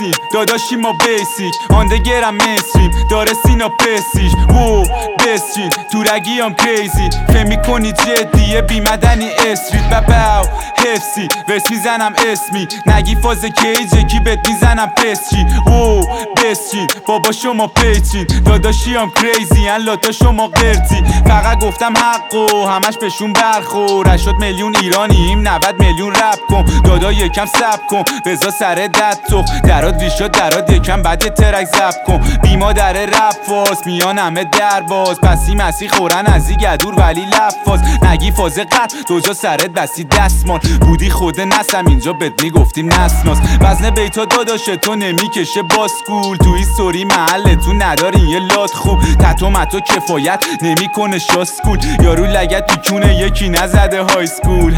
بسیم داداشی ما بیسیک آندگرم مینستریم داره سینا پرستیژ وو بسچین تو رگیام کریزی فهم میکنی جدیه بیمدنی استریت بباو حفظی ورس میزنم اسمی نگی فاز کیجه کی بهت میزنم پسچی وو بسچین بابا شما پیچین داداشیام کریزی ان لاتا شما قرتی فقط گفتم حقو همش بهشون برخور 80 میلیون ایرانیم 90 میلیون رپ کن دادا یکم سب کن بزا سر دد تو درات ریشا درات یکم بعد ترک زب کن بیما در رپ فاز میان همه در باز پسی مسی خورن ازی گدور ولی لفاظ نگی فاز قط دوجا سرت بسی دستمال بودی خود نسم اینجا بهت میگفتیم نسناس وزن بیتا داداشه تو نمیکشه باسکول تو هیستوری محلتون ندارین یه لات خوب تتو متو کفایت نمیکنه شاسکول یارو لگت تو کونه یکی نزده های سکول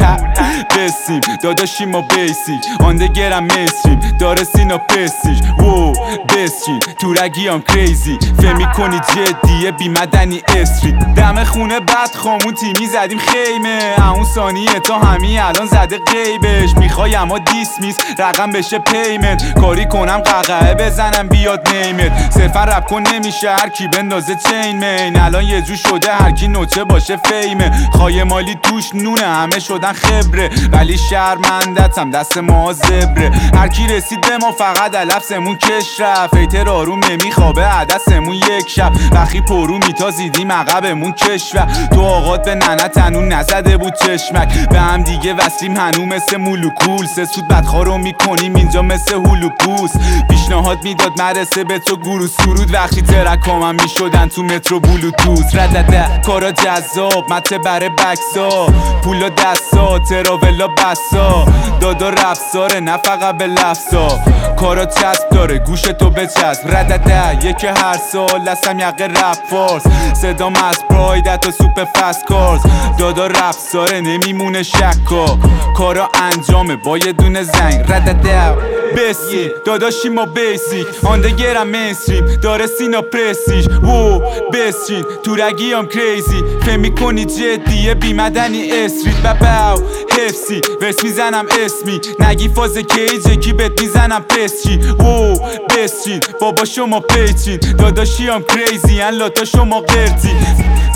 بسیم داداشی ما بیسیک آندگرم مینستریم داره سینا پرستیژ وو بسچین تو رگیام کریزی فهم میکنی جدیه بیمدنی استریت دم خونه بد خامون تیمی زدیم خیمه اون ثانیه تا همین الان زده غیبش میخوای اما دیسمیس رقم بشه پیمنت کاری کنم ققعه بزنم بیاد نیمت صرفا رپ کن نمیشه هر کی بندازه چین مین الان یه جو شده هر کی نوچه باشه فیمه خای مالی توش نونه همه شدن خبره ولی شرمندتم دست ما زبره هر کی رسید به ما فقط لفظمون کش رفت ایتر آروم نمیخوابه عدسمون یک شب وقتی پرو میتازیدیم عقبمون کشور تو آقات به ننه تنون نزده بود چشمک به هم دیگه وصلیم هنو مثل مولوکول سه سود بدخوارو میکنیم اینجا مثل هولوپوس پیشنهاد میداد مرسه به تو گروه سرود وقتی ترکامم میشدن تو مترو بلوتوث ردده کارا جذاب مته بره بکسا پولا دستا تراولا بسا دادا رفساره نه فقط به لفظا کارا چسب داره گوش تو بچسب ردده یکی هر سال لسم یقه رپ فارس صدام از پرایدت و سوپ فست کارز دادا رفساره نمیمونه شکا کارا انجامه با یه دونه زنگ ردده بسی داداشی ما بیسیک آندگرم مینستریم داره سینا پرستیژ وو بسچین تو رگیام کریزی فهم میکنی جدیه بیمدنی استریت بباو حفظی ورس میزنم اسمی نگی فاز کیجه کی بهت میزنم پسچی وو بسچین بابا شما پیچین داداشیام کریزی ان لاتا شما قرتی